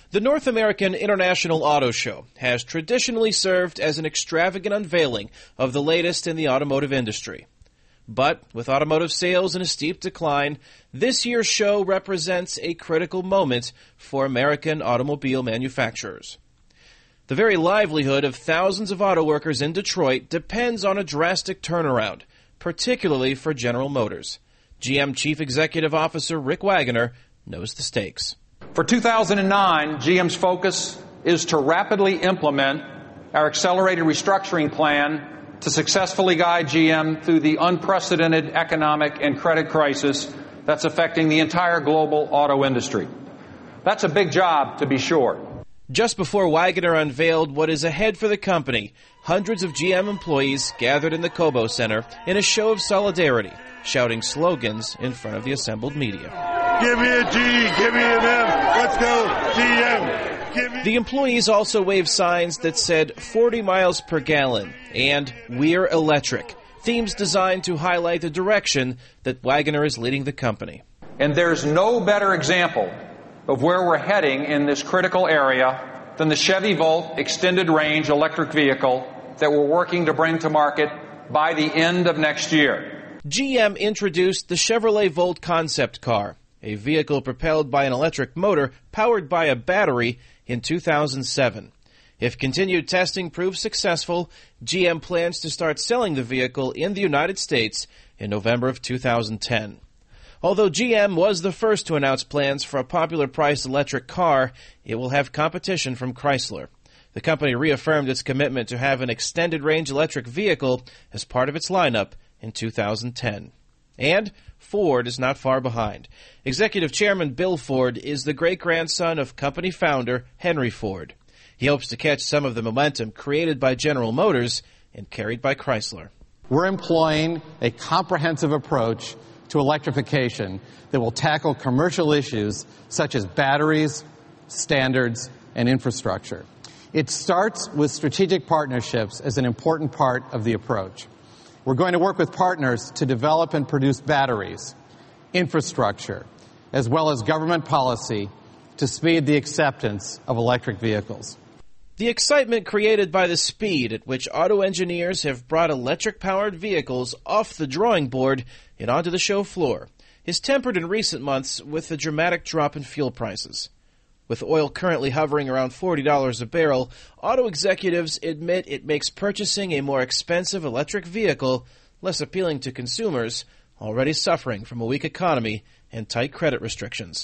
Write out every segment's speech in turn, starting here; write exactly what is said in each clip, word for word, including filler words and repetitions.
The North American International Auto Show has traditionally served as an extravagant unveiling of the latest in the automotive industry. But with automotive sales in a steep decline, this year's show represents a critical moment for American automobile manufacturers. The very livelihood of thousands of auto workers in Detroit depends on a drastic turnaround, particularly for General Motors. G M Chief Executive Officer Rick Wagoner knows the stakes. For two thousand nine, G M's focus is to rapidly implement our accelerated restructuring plan to successfully guide G M through the unprecedented economic and credit crisis that's affecting the entire global auto industry. That's a big job, to be sure. Just before Wagoner unveiled what is ahead for the company, hundreds of G M employees gathered in the Cobo Center in a show of solidarity, shouting slogans in front of the assembled media. Give me a G, give me an M, let's go, G M. Give me... The employees also waved signs that said forty miles per gallon and We're Electric, themes designed to highlight the direction that Wagoner is leading the company. And there's no better example of where we're heading in this critical area than the Chevy Volt extended range electric vehicle that we're working to bring to market by the end of next year. G M introduced the Chevrolet Volt concept car, a vehicle propelled by an electric motor powered by a battery, in two thousand seven. If continued testing proves successful, G M plans to start selling the vehicle in the United States in November of two thousand ten. Although G M was the first to announce plans for a popular-priced electric car, it will have competition from Chrysler. The company reaffirmed its commitment to have an extended-range electric vehicle as part of its lineup in two thousand ten. And Ford is not far behind. Executive Chairman Bill Ford is the great-grandson of company founder Henry Ford. He hopes to catch some of the momentum created by General Motors and carried by Chrysler. We're employing a comprehensive approach to electrification that will tackle commercial issues such as batteries, standards, and infrastructure. It starts with strategic partnerships as an important part of the approach. We're going to work with partners to develop and produce batteries, infrastructure, as well as government policy to speed the acceptance of electric vehicles. The excitement created by the speed at which auto engineers have brought electric-powered vehicles off the drawing board and onto the show floor is tempered in recent months with the dramatic drop in fuel prices. With oil currently hovering around forty dollars a barrel, auto executives admit it makes purchasing a more expensive electric vehicle less appealing to consumers already suffering from a weak economy and tight credit restrictions.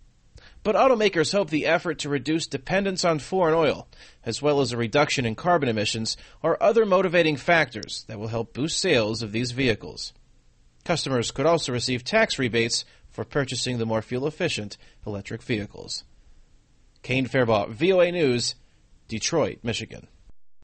But automakers hope the effort to reduce dependence on foreign oil, as well as a reduction in carbon emissions, are other motivating factors that will help boost sales of these vehicles. Customers could also receive tax rebates for purchasing the more fuel-efficient electric vehicles. Kane Fairbaugh, V O A News, Detroit, Michigan.